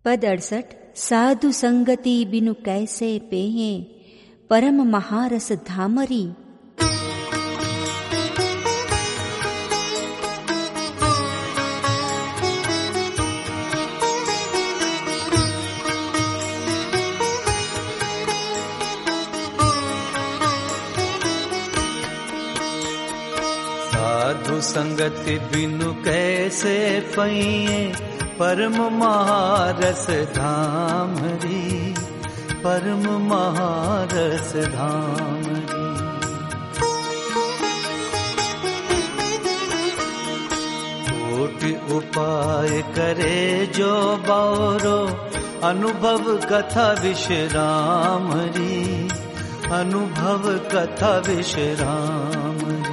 पद 68। साधु संगति बिनु कैसे पेये, परम महारस धामरी। साधु संगति बिनु कैसे पइए, परम महारस धामरी, परम महारस धामरी। कोटि उपाय करे जो बारो, अनुभव कथा विश्रामरी, अनुभव कथा विश्रामरी।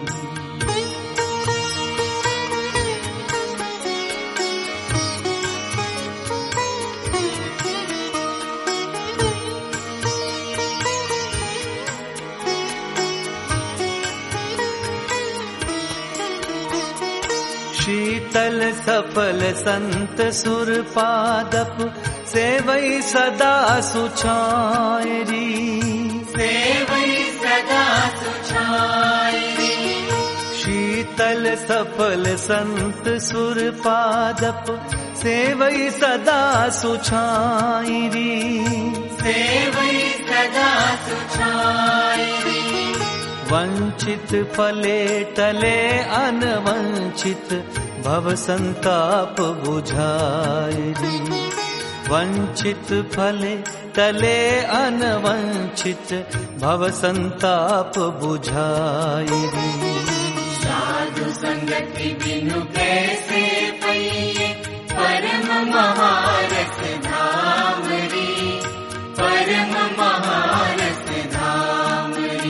शीतल सफल संत सुर पादप, सेवई सदा सुछायरी, सेवई सदा सुछायरी। शीतल सफल संत सुर पादप, सेवई सदा सुछायरी, सेवई सदा सुछायरी। वंचित फले टले अनवंचित, भव संताप बुझायरी। वंचित फले टले अनवंचित, भव संताप बुझायरी। साधु संगति बिनु कैसे पइए, परम महारस धामरी, परम महारस धामरी।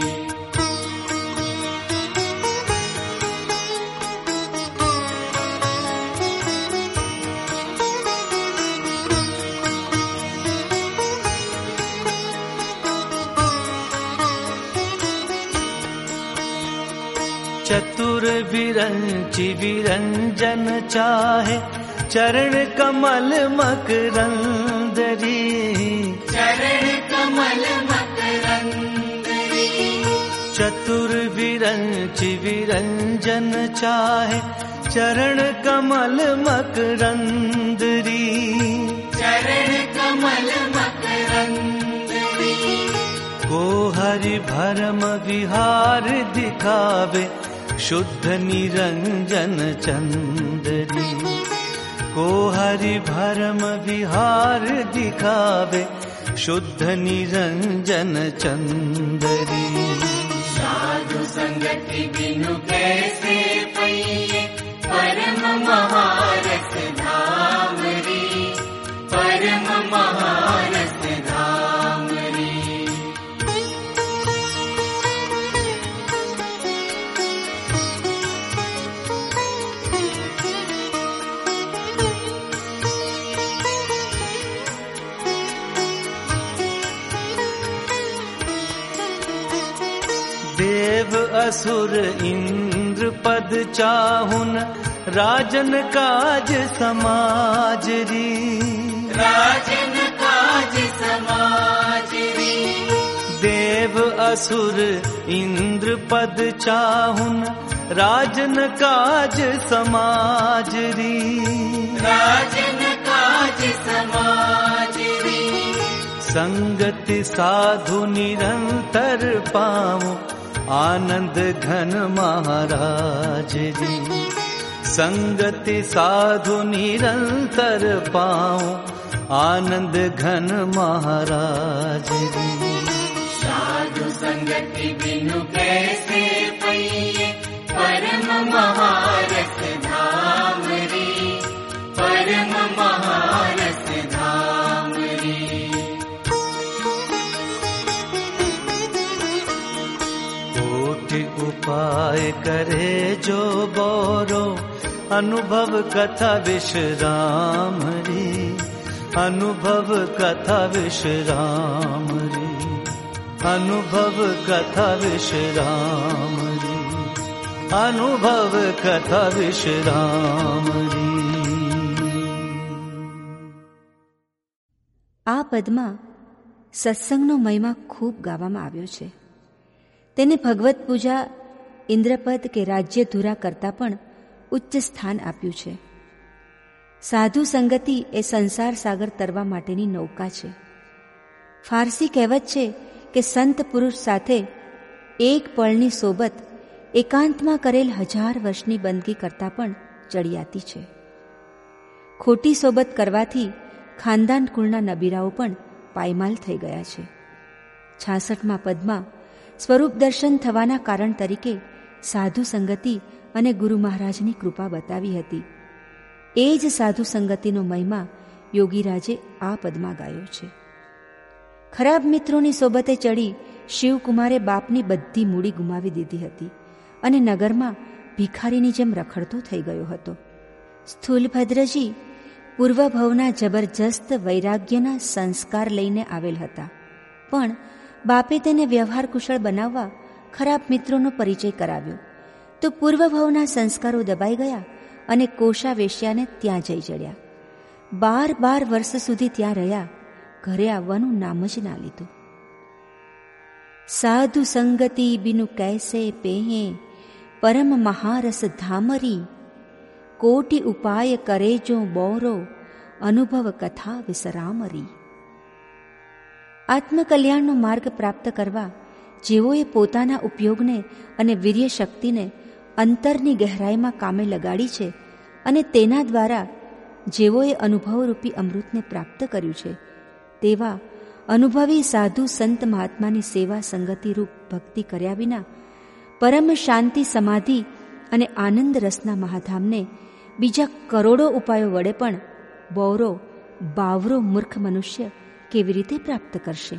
चतुर विरंचि विरंजन चाहे, चरण कमल मकरंदरी, चरण कमल मकरंदरी। चतुर विरंचि विरंजन चाहे, चरण कमल मकरंदरी, चरण कमल मकरंदरी। को हरि भरम विहार दिखावे, शुद्ध निरंजन चंदरी। को हरि भरम विहार दिखावे, शुद्ध निरंजन चंदरी। साधु संगति बिनु कैसे पइए, परम महारस धामरी, परम महारस धामरी। देव असुर इंद्र पद चाहुन, राजन काज समाजरी, राजन काज समाजरी। देव असुर इंद्र पद चाहुन, राजन काज समाजरी, राजन काज समाजरी। संगति साधु निरंतर पाऊं, आनंद घन महाराज जी। संगति साधु निरंतर पाऊं, आनंद घन महाराज जी। साधु संगति बिनु कैसे पइए, परम महारस धामरी, परम महारस धामरी। कोटि उपाय करे जो बोरो, अनुभव कथा विश्राम री, अनुभव कथा विश्राम री, अनुभव कथा विश्राम री, अनुभव कथा विश्राम री। આ પદમાં સત્સંગનો મહિમા ખૂબ ગાવામાં આવ્યો છે. તેને ભગવત પૂજા, ઇન્દ્રપદ કે રાજ્ય ધુરા કરતાં પણ ઉચ્ચ સ્થાન આપ્યું છે. સાધુ સંગતિ એ સંસાર સાગર તરવા માટેની નૌકા છે. ફારસી કહેવત છે કે સંત પુરુષ સાથે એક પળની સોબત એકાંતમાં કરેલ 1000 વર્ષની બંદગી કરતાં પણ ચડિયાતી છે. ખોટી સોબત કરવાથી ખાનદાન કુળના નબીરાઓ પણ પાયમાલ થઈ ગયા છે. 66મા પદમાં સ્વરૂપ દર્શન થવાના કારણ તરીકે સાધુ સંગતિ અને ગુરુ મહારાજની કૃપા બતાવી હતી. એ જ સાધુ સંગતિનો મહિમા યોગીરાજે આ પદમાં ગાયો છે. ખરાબ મિત્રોની સોબતે ચડી શિવકુમારે બાપની બધી મૂડી ગુમાવી દીધી હતી અને નગરમાં ભિખારીની જેમ રખડતો થઈ ગયો હતો. સ્થૂલભદ્રજી પૂર્વભવના જબરજસ્ત વૈરાગ્યના સંસ્કાર લઈને આવેલ હતા, પણ બાપે તેને વ્યવહાર કુશળ બનાવવા ખરાબ મિત્રોનો પરિચય કરાવ્યો તો પૂર્વભવના સંસ્કારો દબાઈ ગયા અને કોષા વેશ્યાને ત્યાં જઈ ચડ્યા. 12 વર્ષ સુધી ત્યાં રહ્યા, ઘરે આવવાનું નામ જ ના લીધું. સાધુ સંગતિ બિનુ કૈસે પેહે પરમ મહારસ ધામરી, કોટિ ઉપાય કરે જો બોરો અનુભવ કથા વિસરામરી. આત્મકલ્યાણનો માર્ગ પ્રાપ્ત કરવા જેઓએ પોતાના ઉપયોગને અને વીર્ય શક્તિને અંતરની ગહેરાઈમાં કામે લગાડી છે અને તેના દ્વારા જેઓએ અનુભવરૂપી અમૃતને પ્રાપ્ત કર્યું છે, તેવા અનુભવી સાધુ સંત મહાત્માની સેવા સંગતિરૂપ ભક્તિ કર્યા વિના પરમ શાંતિ સમાધિ અને આનંદ રસના મહાધામને બીજા કરોડો ઉપાયો વડે પણ બૌરો બાવરો મૂર્ખ મનુષ્ય કેવી રીતે પ્રાપ્ત કરશે?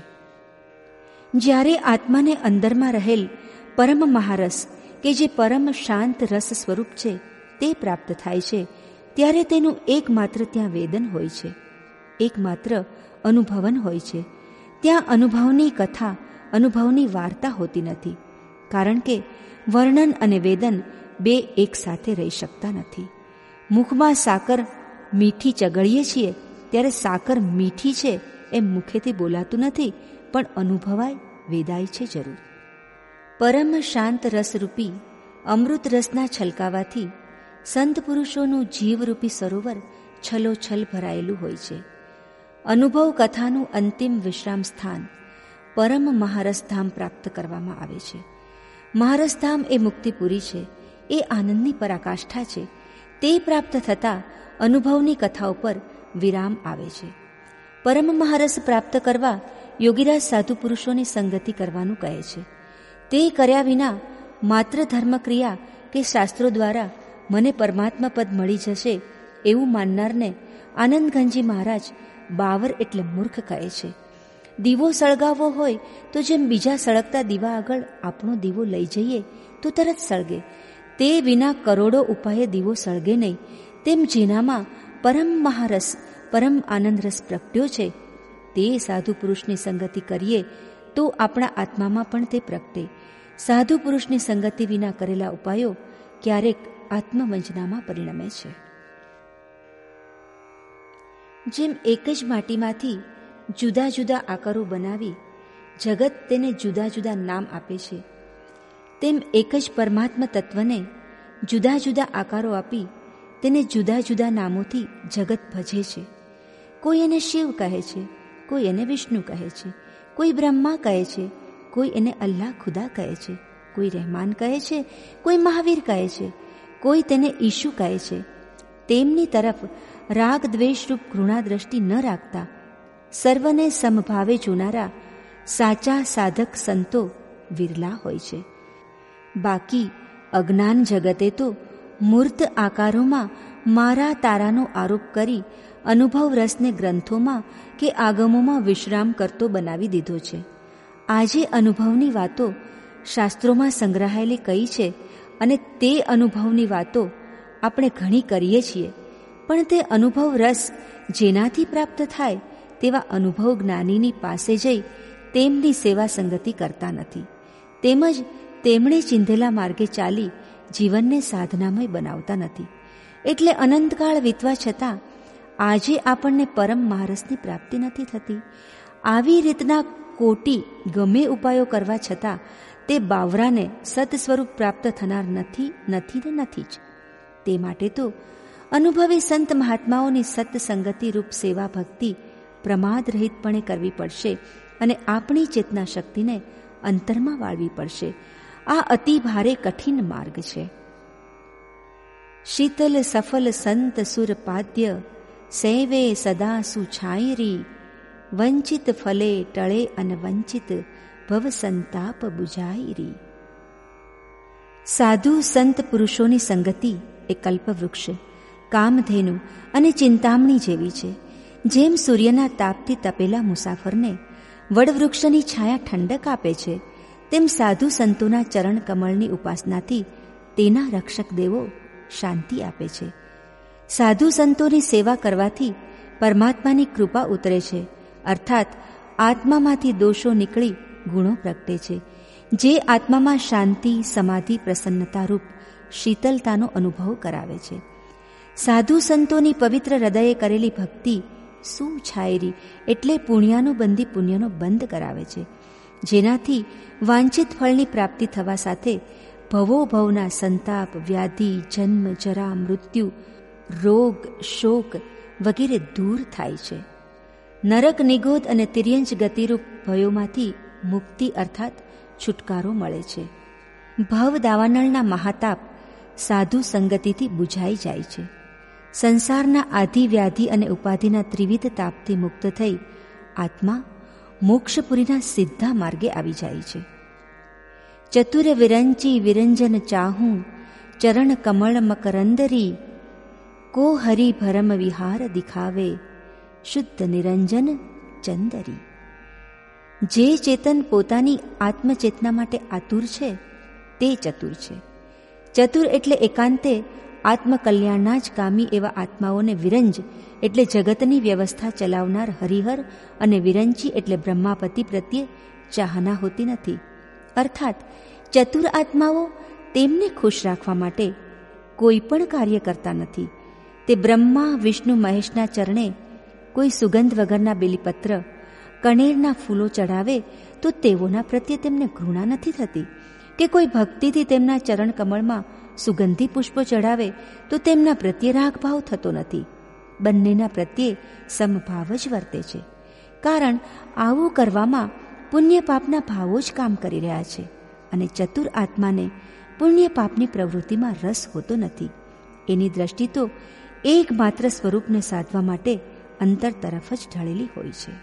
જ્યારે આત્માને અંદરમાં રહેલ પરમ મહારસ કે જે પરમ શાંત રસ સ્વરૂપ છે તે પ્રાપ્ત થાય છે, ત્યારે તેનું એકમાત્ર ત્યાં વેદન હોય છે, એકમાત્ર અનુભવન હોય છે. ત્યાં અનુભવની કથા, અનુભવની વાર્તા હોતી નથી, કારણ કે વર્ણન અને વેદન બે એક સાથે રહી શકતા નથી. મુખમાં સાકર મીઠી ચગળીએ છીએ ત્યારે સાકર મીઠી છે એમ મુખેથી બોલાતું નથી, પણ અનુભવાય, વેદાય છે જરૂર. પરમ શાંત રસરૂપી અમૃત રસના છલકાવાથી સંત પુરુષોનું જીવરૂપી સરોવર છલોછલ ભરાયેલું હોય છે. અનુભવ કથાનું અંતિમ વિશ્રામ સ્થાન પરમ મહારસધામ પ્રાપ્ત કરવામાં આવે છે. મહારસધામ એ મુક્તિપુરી છે, એ આનંદની પરાકાષ્ઠા છે. તે પ્રાપ્ત થતાં અનુભવની કથા ઉપર વિરામ આવે છે. પરમ મહારસ પ્રાપ્ત કરવા યોગીરાજ સાધુ પુરુષોની સંગતિ કરવાનું કહે છે. તે કર્યા વિના માત્ર ધર્મક્રિયા કે શાસ્ત્રો દ્વારા મને પરમાત્મા પદ મળી જશે એવું માનનારને આનંદગંજી મહારાજ બાવર એટલે મૂર્ખ કહે છે. દીવો સળગાવવો હોય તો જેમ બીજા સળગતા દીવા આગળ આપણો દીવો લઈ જઈએ તો તરત સળગે, તે વિના કરોડો ઉપાયે દીવો સળગે નહીં, તેમ જેનામાં પરમ મહારસ, પરમ આનંદ રસ પ્રગટ્યો છે તે સાધુ પુરુષની સંગતિ કરીએ તો આપણા આત્મામાં પણ તે પ્રગટે. સાધુ પુરુષની સંગતિ વિના કરેલા ઉપાયો ક્યારેક આત્મવંચનામાં પરિણમે છે. જેમ એક જ માટીમાંથી જુદા જુદા આકારો બનાવી જગત તેને જુદા જુદા નામ આપે છે, તેમ એક જ પરમાત્મા તત્વને જુદા જુદા આકારો આપી તેને જુદા જુદા નામોથી જગત ભજે છે. કોઈ એને શિવ કહે છે, કોઈ એને વિષ્ણુ કહે છે, કોઈ બ્રહ્મા કહે છે, કોઈ એને અલ્લાહ ખુદા કહે છે, કોઈ રહેમાન કહે છે, કોઈ મહાવીર કહે છે, કોઈ તેને ઈશુ કહે છે. તેમની તરફ રાગ દ્વેષરૂપ ઘૃણા દ્રષ્ટિ ન રાખતા સર્વને સમભાવે જોનારા સાચા સાધક સંતો વિરલા હોય છે. બાકી અજ્ઞાન જગતે તો મૂર્ત આકારોમાં મારા તારાનો આરોપ કરી અનુભવ રસને ગ્રંથોમાં કે આગમોમાં વિશ્રામ કરતો બનાવી દીધો છે. આજે અનુભવની વાતો શાસ્ત્રોમાં સંગ્રહાયેલી કઈ છે અને તે અનુભવની વાતો આપણે ઘણી કરીએ છીએ, પણ તે અનુભવ રસ જેનાથી પ્રાપ્ત થાય તેવા અનુભવ જ્ઞાનીની પાસે જઈ તેમની સેવા સંગતિ કરતા નથી, તેમજ તેમણે ચિંધેલા માર્ગે ચાલી જીવનને સાધનામય બનાવતા નથી. એટલે અનંતકાળ વીતવા છતાં આજે આપણને પરમ મહારસની પ્રાપ્તિ નથી થતી. આવી રીતના કોટી ગમે ઉપાયો કરવા છતાં તે બાવરાને સત સ્વરૂપ પ્રાપ્ત થનાર નથી ને નથી જ. તે માટે તો અનુભવી સંત મહાત્માઓની સત્સંગતિ રૂપ સેવા ભક્તિ પ્રમાદ રહિતપણે કરવી પડશે અને આપણી ચેતના શક્તિને અંતરમાં વાળવી પડશે. આ અતિ ભારે કઠિન માર્ગ છે. શીતલ સફલ સંત સુર પાદ્ય સેવે સદા સુછાયરી વંચિત ફલે ટળે અનવંચિત ભવ સંતાપ બુઝાયરી. સાધુ સંત પુરુષોની સંગતિ એ કલ્પવૃક્ષ, કામધેનુ અને ચિંતામણી જેવી છે. જેમ સૂર્યના તાપથી તપેલા મુસાફરને વડવૃક્ષની છાયા ઠંડક આપે છે, તેમ સાધુ સંતોના ચરણ કમળની ઉપાસનાથી તેના રક્ષક દેવો શાંતિ આપે છે. સાધુ સંતોની સેવા કરવાથી પરમાત્માની કૃપા ઉતરે છે, અર્થાત આત્મામાંથી દોષો નીકળી ગુણો પ્રગટે છે. જે આત્મામાં શાંતિ, સમાધિ, પ્રસન્નતા રૂપ શીતલતાનો અનુભવ કરાવે છે. સાધુ સંતોની પવિત્ર હૃદયે કરેલી ભક્તિ સુછાયરી એટલે પુણ્યાનુબંધી પુણ્યનો બંધ કરાવે છે, જેનાથી વાંછિત ફળની પ્રાપ્તિ થવા સાથે ભવોભવના સંતાપ, વ્યાધિ, જન્મ, જરા, મૃત્યુ, રોગ, શોક વગેરે દૂર થાય છે. નરક, નિગોદ અને તિર્યંચ ગતિરૂપ ભયોમાંથી મુક્તિ અર્થાત છુટકારો મળે છે. ભવ દાવાનળના મહાતાપ સાધુ સંગતિથી બુઝાઈ જાય છે. સંસારના આધિ, વ્યાધિ અને ઉપાધિના ત્રિવિધ તાપથી મુક્ત થઈ આત્મા મોક્ષપુરીના સીધા માર્ગે આવી જાય છે. ચતુર વિરંચી વિરંજન ચાહું ચરણ કમળ મકરંદરી કો હરિ ભરમ વિહાર દિખાવે શુદ્ધ નિરંજન ચંદરી. જે ચેતન પોતાની આત્મચેતના માટે આતુર છે તે ચતુર છે. ચતુર એટલે એકાંતે આત્મકલ્યાણના જ કામી એવા આત્માઓને વિરંજ એટલે જગતની વ્યવસ્થા ચલાવનાર હરિહર અને વિરંચી એટલે બ્રહ્માપતિ પ્રત્યે ચાહના હોતી નથી. અર્થાત ચતુર આત્માઓ તેમને ખુશ રાખવા માટે કોઈ પણ કાર્ય કરતા નથી. તે બ્રહ્મા, વિષ્ણુ, મહેશના ચરણે કોઈ સુગંધ વગરના બેલીપત્ર, કણેરના ફૂલો ચડાવે તો તેઓના પ્રત્યે તેમને ઘૃણા નથી થતી, કે કોઈ ભક્તિથી તેમના ચરણ કમળમાં સુગંધી પુષ્પો ચડાવે તો તેમના પ્રત્યે રાગભાવ થતો નથી. બંનેના પ્રત્યે સમભાવ જ વર્તે છે. કારણ આવું કરવામાં પુણ્ય પાપના ભાવો જ કામ કરી રહ્યા છે અને ચતુર આત્માને પુણ્ય પાપની પ્રવૃત્તિમાં રસ હોતો નથી. એની દ્રષ્ટિ તો એકમાત્ર સ્વરૂપને સાધવા માટે અંતર તરફ જ ઢળેલી હોય છે.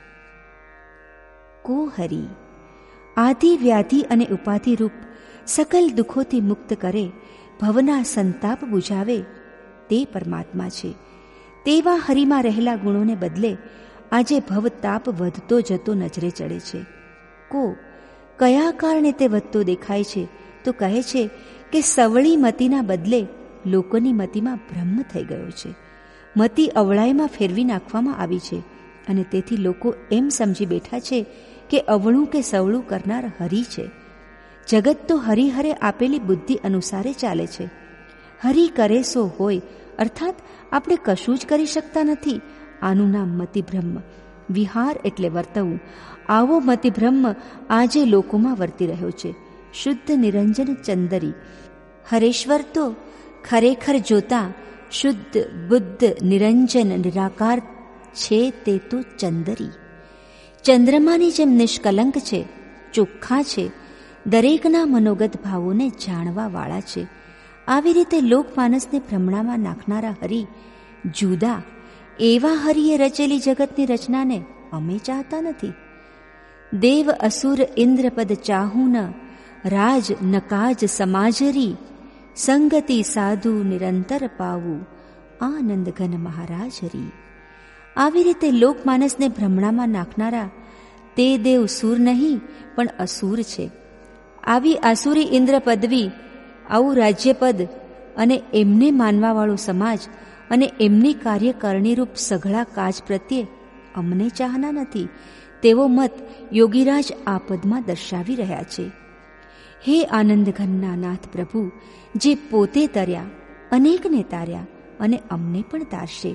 કો હરિ આદિ, વ્યાધિ અને ઉપાધિ રૂપ સકલ દુઃખોથી મુક્ત કરે, ભવના સંતાપ બુઝાવે તે પરમાત્મા છે. તેવા હરિમાં રહેલા ગુણોને બદલે આજે ભવતાપ વધતો જતો નજરે ચડે છે. કો કયા કારણે તે વધતો દેખાય છે? તો કહે છે કે સવળી મતીના બદલે લોકોની મતીમાં બ્રહ્મ થઈ ગયો છે. મતી અવળાઈમાં ફેરવી નાખવામાં આવી છે અને તેથી લોકો એમ સમજી બેઠા છે કે અવળું કે સવળું કરનાર હરિ છે. જગત તો હરિહરે આપેલી બુદ્ધિ અનુસારે ચાલે છે. હરિ કરે સો હોય, અર્થાત આપણે કશું જ કરી શકતા નથી. આનું નામ મતિભ્રમ. વિહાર એટલે વર્તવું. આવો મતિભ્રમ આજે લોકોમાં વર્તી રહ્યો છે. શુદ્ધ નિરંજન ચંદરી. હરેશ્વર તો ખરેખર જોતા શુદ્ધ, બુદ્ધ, નિરંજન, નિરાકાર છે તે તો ચંદરી. ચંદ્રમાની જેમ નિષ્કલંક છે, ચોખ્ખા છે, દરેકના મનોગત ભાવોને જાણવાવાળા છે. આવી રીતે લોકમાનસને ભ્રમણામાં નાખનારા હરિ જુદા, એવા હરિએ રચેલી જગતની રચનાને અમે ચાહતા નથી. દેવ અસુર ઇન્દ્રપદ ચાહું ન રાજ નકાજ સમાજરી સંગતિ સાધુ નિરંતર પાવું આનંદ ઘન મહારાજરી. આવી રીતે લોકમાનસને ભ્રમણામાં નાખનારા તે દેવ સૂર નહીં પણ અસુર છે. આવી આસુરી ઇન્દ્ર પદવી, આવું રાજ્યપદ અને એમને માનવાવાળો સમાજ અને એમની કાર્યકારણીરૂપ સઘળા કાજ પ્રત્યે અમને ચાહના નથી તેવો મત યોગીરાજ આ પદમાં દર્શાવી રહ્યા છે. હે આનંદ ઘનના નાથ પ્રભુ, જે પોતે તર્યા, અનેકને તાર્યા અને અમને પણ તારશે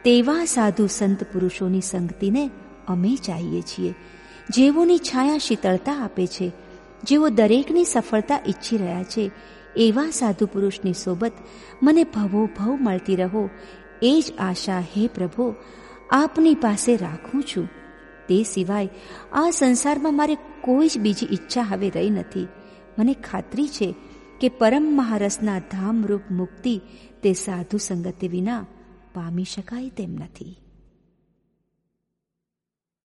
તેવા સાધુ સંત પુરુષોની સંગતિને અમે ચાહીએ છીએ, જેઓની છાયા શીતળતા આપે છે, જેઓ દરેકની સફળતા ઈચ્છી રહ્યા છે. એવા સાધુ પુરુષની સોબત મને ભવો ભવ મળતી રહો, એ જ આશા હે પ્રભુ આપની પાસે રાખું છું. તે સિવાય આ સંસારમાં મારે કોઈ જ બીજી ઈચ્છા હવે રહી નથી. મને ખાતરી છે કે પરમ મહારસના ધામરૂપ મુક્તિ તે સાધુ સંગતિ વિના પામી શકાય તેમ નથી.